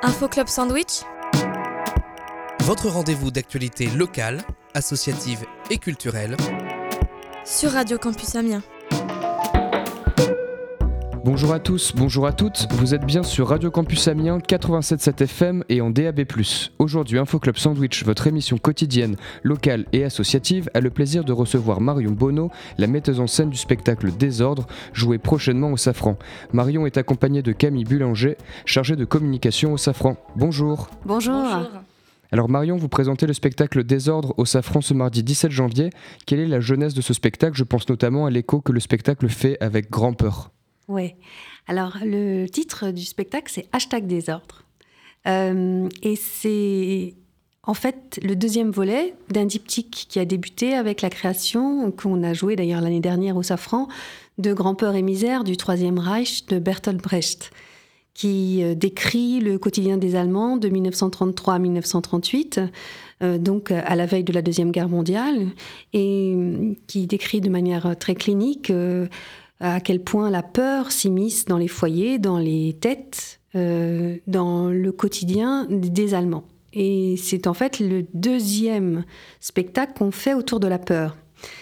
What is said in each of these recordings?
Info Club Sandwich, votre rendez-vous d'actualité locale, associative et culturelle sur Radio Campus Amiens. Bonjour à tous, bonjour à toutes, vous êtes bien sur Radio Campus Amiens 87.7 FM et en DAB+. Aujourd'hui, Info Club Sandwich, votre émission quotidienne, locale et associative, a le plaisir de recevoir Marion Bonneau, la metteuse en scène du spectacle Désordre, joué prochainement au Safran. Marion est accompagnée de Camille Bullanger, chargée de communication au Safran. Bonjour. Bonjour. Alors Marion, vous présentez le spectacle Désordre au Safran ce mardi 17 janvier. Quelle est la genèse de ce spectacle ? Je pense notamment à l'écho que le spectacle fait avec grand-peur. Oui, alors le titre du spectacle, c'est #Désordre. Et c'est en fait le deuxième volet d'un diptyque qui a débuté avec la création, qu'on a joué d'ailleurs l'année dernière au Safran, de Grand-peur et misère du Troisième Reich de Bertolt Brecht, qui décrit le quotidien des Allemands de 1933 à 1938, donc à la veille de la Deuxième Guerre mondiale, et qui décrit de manière très clinique à quel point la peur s'immisce dans les foyers, dans les têtes, dans le quotidien des Allemands. Et c'est en fait le deuxième spectacle qu'on fait autour de la peur.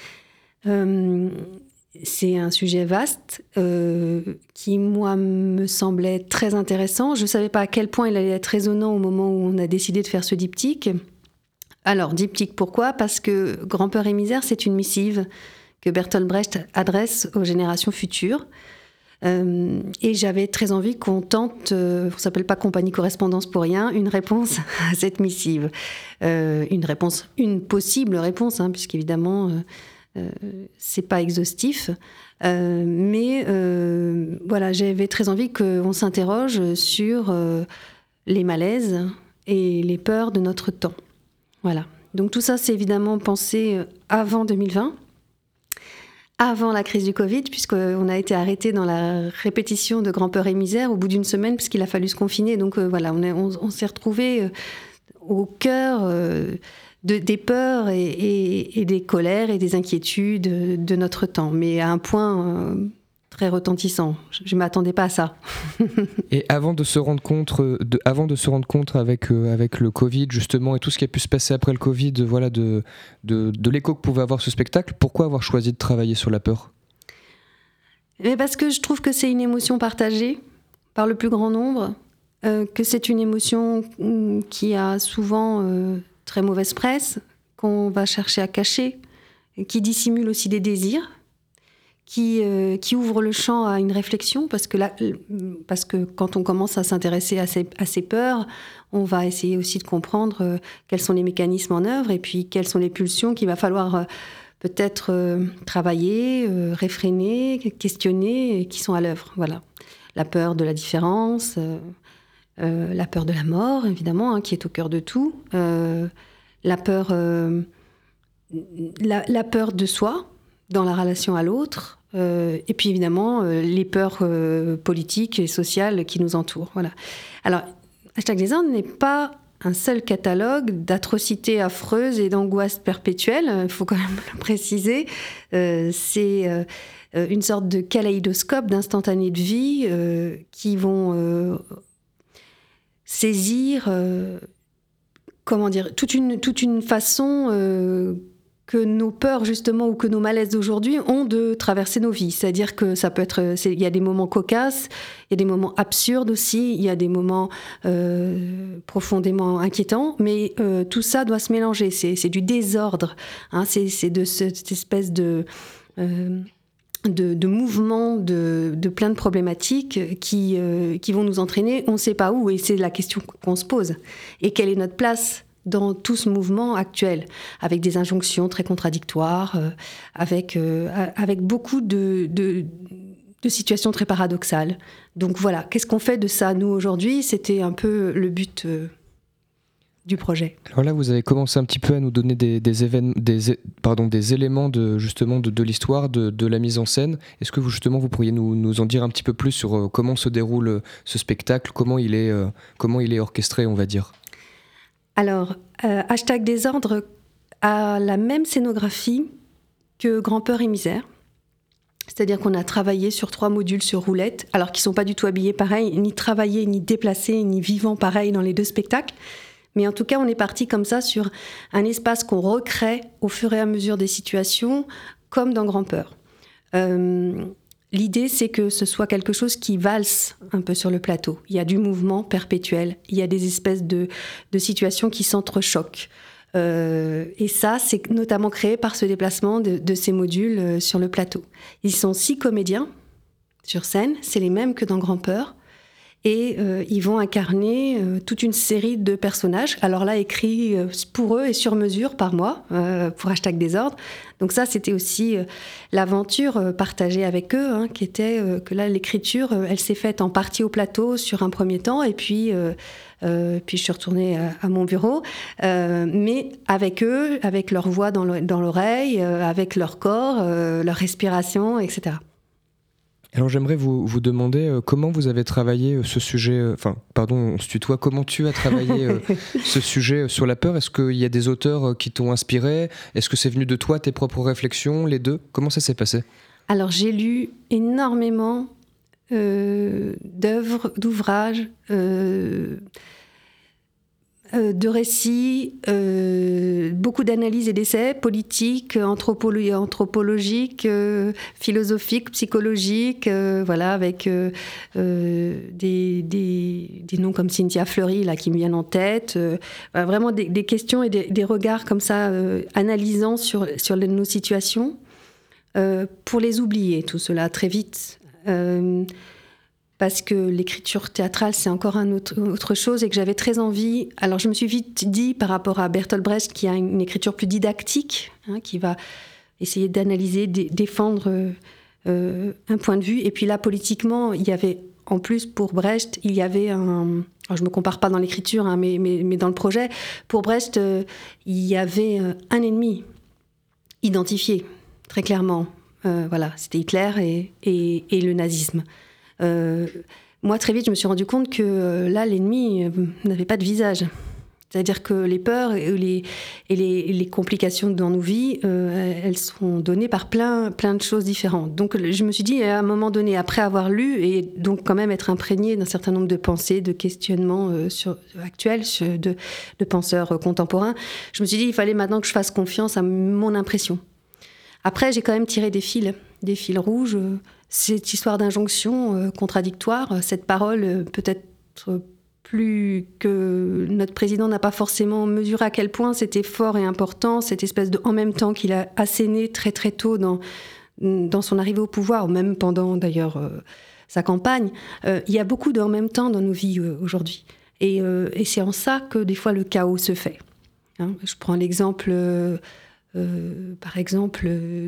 C'est un sujet vaste qui, moi, me semblait très intéressant. Je ne savais pas à quel point il allait être résonnant au moment où on a décidé de faire ce diptyque. Alors, diptyque, pourquoi ? Parce que Grand-peur et misère, c'est une missive que Bertolt Brecht adresse aux générations futures. Et j'avais très envie qu'on tente, on ne s'appelle pas compagnie correspondance pour rien, une réponse à cette missive. Une possible réponse, puisqu'évidemment, c'est pas exhaustif. Mais voilà, j'avais très envie qu'on s'interroge sur les malaises et les peurs de notre temps. Voilà. Donc tout ça, c'est évidemment pensé avant 2020. Avant la crise du Covid, puisqu'on a été arrêté dans la répétition de Grand-peur et misère au bout d'une semaine, puisqu'il a fallu se confiner. Donc voilà, on s'est retrouvés au cœur des peurs et des colères et des inquiétudes de notre temps, mais à un point très retentissant. Je ne m'attendais pas à ça. Et avant de se rendre compte avec le Covid justement et tout ce qui a pu se passer après le Covid, voilà, de l'écho que pouvait avoir ce spectacle, pourquoi avoir choisi de travailler sur la peur ? Mais parce que je trouve que c'est une émotion partagée par le plus grand nombre, que c'est une émotion qui a souvent très mauvaise presse, qu'on va chercher à cacher, qui dissimule aussi des désirs, qui ouvre le champ à une réflexion, parce que quand on commence à s'intéresser à ces peurs, on va essayer aussi de comprendre quels sont les mécanismes en œuvre et puis quelles sont les pulsions qu'il va falloir peut-être travailler, réfréner, questionner, et qui sont à l'œuvre. Voilà. La peur de la différence, la peur de la mort, évidemment, qui est au cœur de tout, la peur de soi dans la relation à l'autre, et puis évidemment les peurs politiques et sociales qui nous entourent. Voilà. Alors, #Désordre n'est pas un seul catalogue d'atrocités affreuses et d'angoisses perpétuelles, il faut quand même le préciser. C'est une sorte de kaléidoscope d'instantanés de vie qui vont saisir toute une façon que nos peurs, justement, ou que nos malaises d'aujourd'hui ont de traverser nos vies. C'est-à-dire que ça peut être... Il y a des moments cocasses, il y a des moments absurdes aussi, il y a des moments profondément inquiétants, mais tout ça doit se mélanger. C'est du désordre. C'est de cette espèce de mouvement, de plein de problématiques qui vont nous entraîner, on ne sait pas où, et c'est la question qu'on se pose. Et quelle est notre place dans tout ce mouvement actuel, avec des injonctions très contradictoires, avec beaucoup de situations très paradoxales. Donc voilà, qu'est-ce qu'on fait de ça, nous, aujourd'hui ? C'était un peu le but du projet. Alors là, vous avez commencé un petit peu à nous donner des éléments de l'histoire, de la mise en scène. Est-ce que vous pourriez nous en dire un petit peu plus sur comment se déroule ce spectacle, comment il est orchestré, on va dire ? Alors, #Désordre a la même scénographie que Grand-peur et misère. C'est-à-dire qu'on a travaillé sur 3 modules sur roulette, alors qu'ils ne sont pas du tout habillés pareil, ni travaillés, ni déplacés, ni vivants pareil dans les 2 spectacles. Mais en tout cas, on est parti comme ça sur un espace qu'on recrée au fur et à mesure des situations, comme dans Grand Peur. L'idée, c'est que ce soit quelque chose qui valse un peu sur le plateau. Il y a du mouvement perpétuel, il y a des espèces de situations qui s'entrechoquent. Et ça, c'est notamment créé par ce déplacement de ces modules sur le plateau. Ils sont 6 comédiens sur scène, c'est les mêmes que dans Grand Peur, et ils vont incarner toute une série de personnages, alors là écrits pour eux et sur mesure par moi, pour Hashtag Désordre. Donc ça, c'était aussi l'aventure partagée avec eux, qui était que là, l'écriture, elle s'est faite en partie au plateau sur un premier temps, et puis je suis retournée à mon bureau, mais avec eux, avec leur voix dans l'oreille, avec leur corps, leur respiration, etc. Alors j'aimerais vous demander comment vous avez travaillé ce sujet, on se tutoie, comment tu as travaillé ce sujet sur la peur? Est-ce qu'il y a des auteurs qui t'ont inspiré? Est-ce que c'est venu de toi, tes propres réflexions, les deux? Comment ça s'est passé? Alors j'ai lu énormément d'œuvres, d'ouvrages, de récits, beaucoup d'analyses et d'essais politiques, anthropologiques, philosophiques, psychologiques, avec des noms comme Cynthia Fleury là, qui me viennent en tête. Vraiment des questions et des regards comme ça, analysant sur nos situations, pour les oublier, tout cela, très vite. Parce que l'écriture théâtrale, c'est encore autre chose et que j'avais très envie... Alors, je me suis vite dit, par rapport à Bertolt Brecht, qui a une écriture plus didactique, qui va essayer d'analyser, défendre un point de vue. Et puis là, politiquement, il y avait, en plus, pour Brecht, il y avait un... Alors, je ne me compare pas dans l'écriture, mais dans le projet. Pour Brecht, il y avait un ennemi identifié, très clairement. C'était Hitler et le nazisme. Moi, très vite, je me suis rendu compte que là, l'ennemi n'avait pas de visage. C'est-à-dire que les peurs et les complications dans nos vies, elles sont données par plein de choses différentes. Donc, je me suis dit, à un moment donné, après avoir lu, et donc quand même être imprégné d'un certain nombre de pensées, de questionnements actuels, de penseurs contemporains, je me suis dit, il fallait maintenant que je fasse confiance à mon impression. Après, j'ai quand même tiré des fils rouges, cette histoire d'injonction contradictoire, cette parole peut-être plus que notre président n'a pas forcément mesuré à quel point c'était fort et important, cette espèce de en même temps qu'il a asséné très très tôt dans son arrivée au pouvoir, ou même pendant d'ailleurs sa campagne. Il y a beaucoup de en même temps dans nos vies aujourd'hui. Et c'est en ça que des fois le chaos se fait. Je prends l'exemple... par exemple,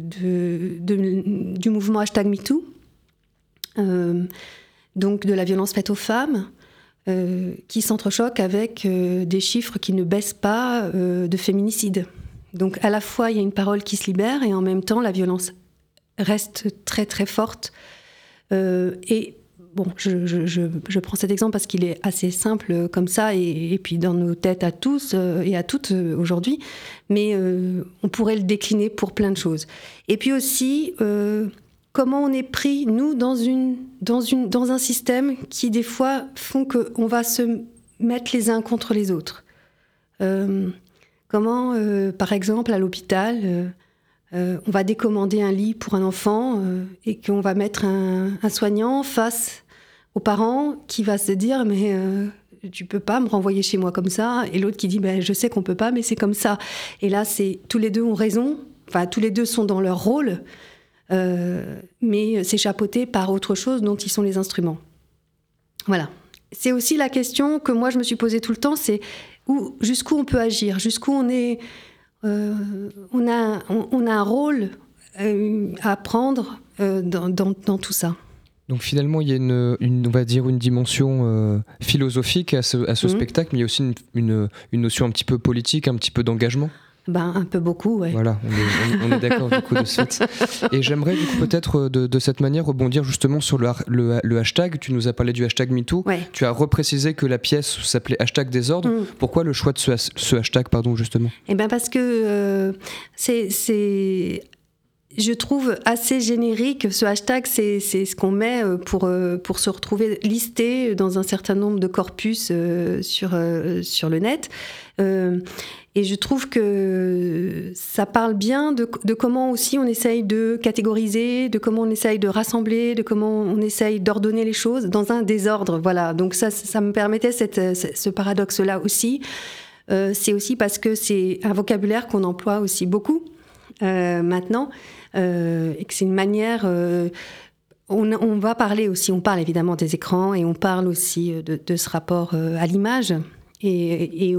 du mouvement hashtag MeToo, donc de la violence faite aux femmes, qui s'entrechoque avec des chiffres qui ne baissent pas de féminicide. Donc à la fois, il y a une parole qui se libère et en même temps, la violence reste très très forte. Et bon, je prends cet exemple parce qu'il est assez simple comme ça et puis dans nos têtes à tous et à toutes aujourd'hui, mais on pourrait le décliner pour plein de choses. Et puis aussi, comment on est pris, nous, dans un système qui, des fois, font qu'on va se mettre les uns contre les autres. Comment, par exemple, à l'hôpital... on va décommander un lit pour un enfant et qu'on va mettre un soignant face aux parents qui va se dire « mais tu peux pas me renvoyer chez moi comme ça » et l'autre qui dit « je sais qu'on peut pas, mais c'est comme ça ». Et là, tous les deux ont raison, enfin tous les deux sont dans leur rôle, mais c'est chapeauté par autre chose dont ils sont les instruments. Voilà. C'est aussi la question que moi je me suis posée tout le temps, c'est jusqu'où on peut agir, jusqu'où on est... on a un rôle à prendre dans tout ça. Donc finalement, il y a on va dire une dimension philosophique à ce spectacle, mais il y a aussi une notion un petit peu politique, un petit peu d'engagement. Un peu beaucoup, ouais. Voilà, on est d'accord du coup de ce fait. Et j'aimerais du coup peut-être de cette manière rebondir justement sur le hashtag. Tu nous as parlé du hashtag MeToo. Ouais. Tu as reprécisé que la pièce s'appelait hashtag Désordre. Pourquoi le choix de ce hashtag, justement ? Eh bien parce que je trouve assez générique. Ce hashtag, c'est ce qu'on met pour se retrouver listé dans un certain nombre de corpus sur le net. Et je trouve que ça parle bien de comment aussi on essaye de catégoriser, de comment on essaye de rassembler, de comment on essaye d'ordonner les choses dans un désordre. Voilà. Donc ça me permettait ce paradoxe-là aussi. C'est aussi parce que c'est un vocabulaire qu'on emploie aussi beaucoup maintenant, et que c'est une manière... on va parler aussi, on parle évidemment des écrans, et on parle aussi de ce rapport à l'image, et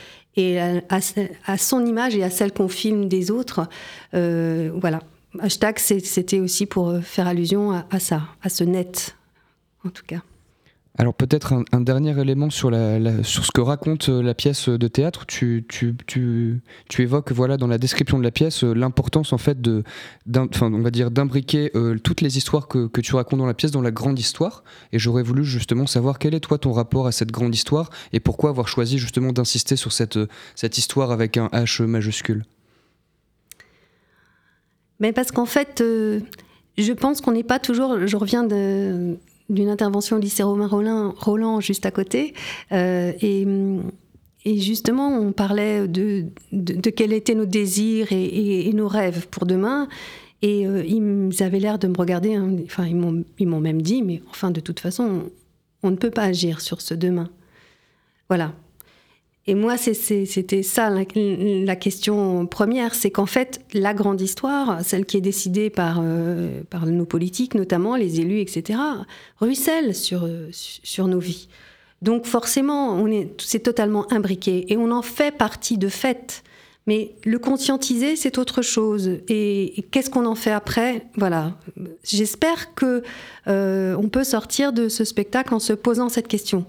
à son image et à celle qu'on filme des autres. Voilà. Hashtag, c'était aussi pour faire allusion à ça, à ce net, en tout cas. Alors peut-être un dernier élément sur ce que raconte la pièce de théâtre. Tu évoques dans la description de la pièce l'importance en fait on va dire d'imbriquer toutes les histoires que tu racontes dans la pièce dans la grande histoire. Et j'aurais voulu justement savoir quel est toi ton rapport à cette grande histoire et pourquoi avoir choisi justement d'insister sur cette histoire avec un H majuscule. Mais parce qu'en fait, je pense qu'on n'est pas toujours... Je reviens d'une intervention au lycée Romain Rolland juste à côté, et justement on parlait de quels étaient nos désirs et nos rêves pour demain, et ils avaient l'air de me regarder, hein, enfin ils m'ont même dit, mais enfin de toute façon on ne peut pas agir sur ce demain. Voilà. Et moi, c'était ça la question première, c'est qu'en fait, la grande histoire, celle qui est décidée par nos politiques, notamment les élus, etc., ruisselle sur nos vies. Donc forcément, c'est totalement imbriqué et on en fait partie de fait. Mais le conscientiser, c'est autre chose. Et qu'est-ce qu'on en fait après ? Voilà. J'espère qu'on peut sortir de ce spectacle en se posant cette question.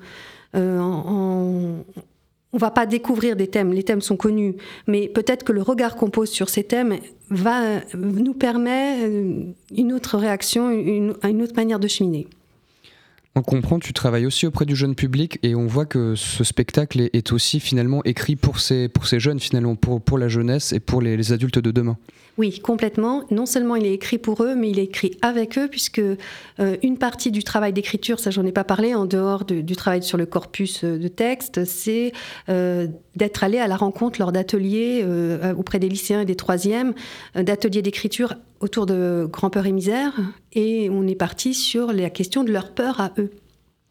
On ne va pas découvrir des thèmes, les thèmes sont connus, mais peut-être que le regard qu'on pose sur ces thèmes nous permet une autre réaction, une autre manière de cheminer. On comprend, tu travailles aussi auprès du jeune public et on voit que ce spectacle est aussi finalement écrit pour ces jeunes, finalement, pour la jeunesse et pour les adultes de demain. Oui, complètement. Non seulement il est écrit pour eux, mais il est écrit avec eux, puisque une partie du travail d'écriture, ça j'en ai pas parlé, en dehors du travail sur le corpus de texte, c'est d'être allé à la rencontre lors d'ateliers auprès des lycéens et des troisièmes, d'ateliers d'écriture autour de Grand Peur et Misère, et on est parti sur la question de leur peur à eux.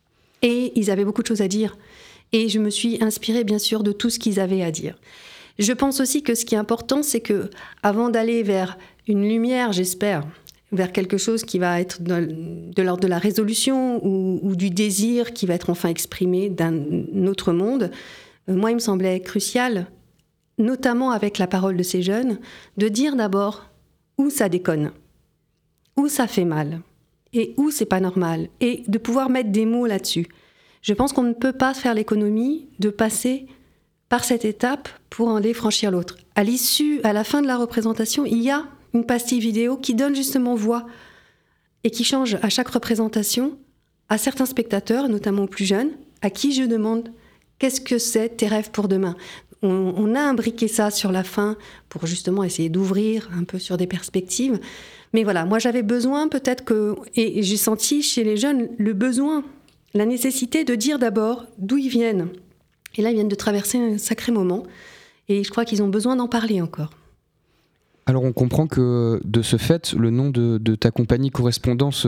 Et ils avaient beaucoup de choses à dire. Et je me suis inspirée, bien sûr, de tout ce qu'ils avaient à dire. Je pense aussi que ce qui est important, c'est que, avant d'aller vers une lumière, j'espère, vers quelque chose qui va être de l'ordre de la résolution ou du désir qui va être enfin exprimé d'un autre monde, moi, il me semblait crucial, notamment avec la parole de ces jeunes, de dire d'abord où ça déconne, où ça fait mal, et où c'est pas normal, et de pouvoir mettre des mots là-dessus. Je pense qu'on ne peut pas faire l'économie de passer par cette étape pour en aller franchir l'autre. À la fin de la représentation, il y a une pastille vidéo qui donne justement voix et qui change à chaque représentation à certains spectateurs, notamment aux plus jeunes, à qui je demande « Qu'est-ce que c'est tes rêves pour demain ?» On a imbriqué ça sur la fin pour justement essayer d'ouvrir un peu sur des perspectives. Mais voilà, moi j'avais besoin et j'ai senti chez les jeunes le besoin, la nécessité de dire d'abord d'où ils viennent. Et là, ils viennent de traverser un sacré moment. Et je crois qu'ils ont besoin d'en parler encore. Alors on comprend que de ce fait, le nom de ta compagnie Correspondance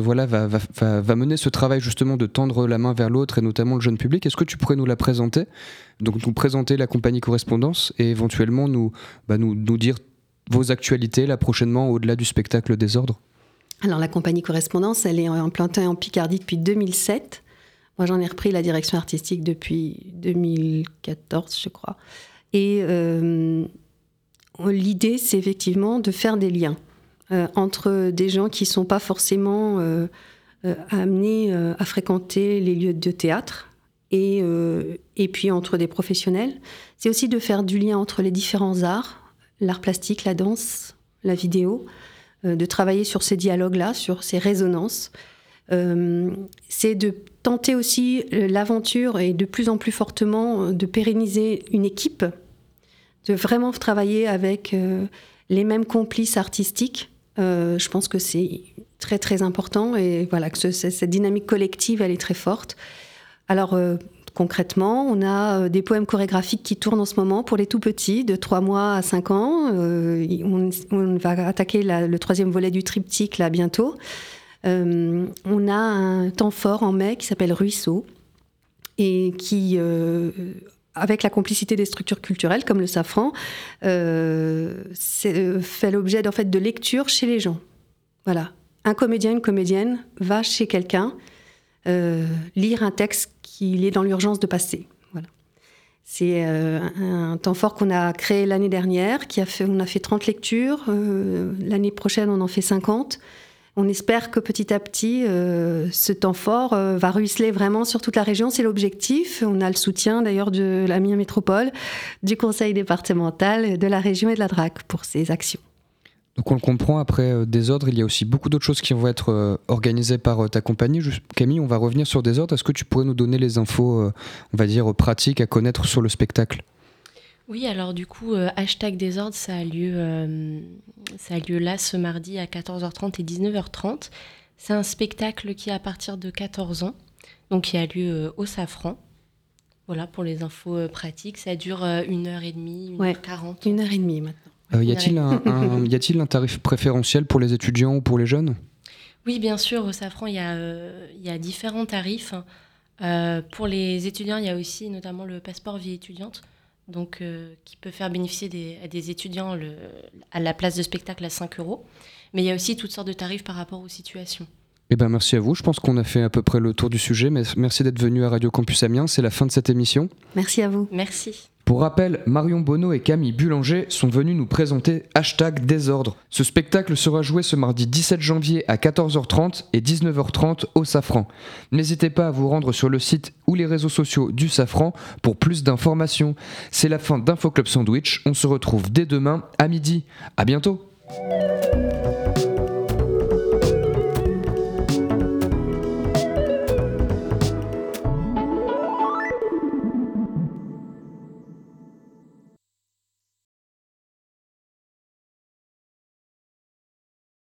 va mener ce travail justement de tendre la main vers l'autre et notamment le jeune public. Est-ce que tu pourrais nous la présenter ? Donc nous présenter la compagnie Correspondance et éventuellement nous dire vos actualités là prochainement au-delà du spectacle Désordre. Alors la compagnie Correspondance, elle est implantée en Picardie depuis 2007. Moi j'en ai repris la direction artistique depuis 2014 je crois. Et l'idée, c'est effectivement de faire des liens entre des gens qui ne sont pas forcément amenés à fréquenter les lieux de théâtre et puis entre des professionnels. C'est aussi de faire du lien entre les différents arts, l'art plastique, la danse, la vidéo, de travailler sur ces dialogues-là, sur ces résonances. C'est de tenter aussi l'aventure et de plus en plus fortement de pérenniser une équipe, de vraiment travailler avec les mêmes complices artistiques Je pense que c'est très très important et voilà que cette dynamique collective, elle est très forte. Alors concrètement, on a des poèmes chorégraphiques qui tournent en ce moment pour les tout petits, de 3 mois à 5 ans. On va attaquer le 3e volet du triptyque là bientôt. On a un temps fort en mai qui s'appelle Ruisseau et qui, avec la complicité des structures culturelles comme le Safran, fait l'objet en fait, de lecture chez les gens. Voilà. Un comédien, une comédienne va chez quelqu'un lire un texte qu'il est dans l'urgence de passer. Voilà. C'est un temps fort qu'on a créé l'année dernière, on a fait 30 lectures. L'année prochaine, on en fait 50. On espère que petit à petit, ce temps fort va ruisseler vraiment sur toute la région. C'est l'objectif. On a le soutien d'ailleurs de l'Amiens Métropole, du conseil départemental, de la région et de la DRAC pour ces actions. Donc on le comprend, après Désordre, il y a aussi beaucoup d'autres choses qui vont être organisées par ta compagnie. Camille, on va revenir sur Désordre. Est-ce que tu pourrais nous donner les infos, on va dire, pratiques à connaître sur le spectacle ? Oui, alors du coup, hashtag Désordre, ça a lieu là ce mardi à 14h30 et 19h30. C'est un spectacle qui est à partir de 14 ans, donc qui a lieu au Safran. Voilà, pour les infos pratiques, ça dure 1h30, 1h40. 1h30 maintenant. Y a-t-il un tarif préférentiel pour les étudiants ou pour les jeunes ? Oui, bien sûr, au Safran, il y a différents tarifs. Pour les étudiants, il y a aussi notamment le passeport vie étudiante, donc qui peut faire bénéficier à des étudiants à la place de spectacle à 5 €. Mais il y a aussi toutes sortes de tarifs par rapport aux situations. Eh ben merci à vous, je pense qu'on a fait à peu près le tour du sujet, mais merci d'être venu à Radio Campus Amiens, c'est la fin de cette émission. Merci à vous. Merci. Pour rappel, Marion Bonneau et Camille Bullanger sont venus nous présenter hashtag Désordre. Ce spectacle sera joué ce mardi 17 janvier à 14h30 et 19h30 au Safran. N'hésitez pas à vous rendre sur le site ou les réseaux sociaux du Safran pour plus d'informations. C'est la fin d'Info Club Sandwich, on se retrouve dès demain à midi. À bientôt.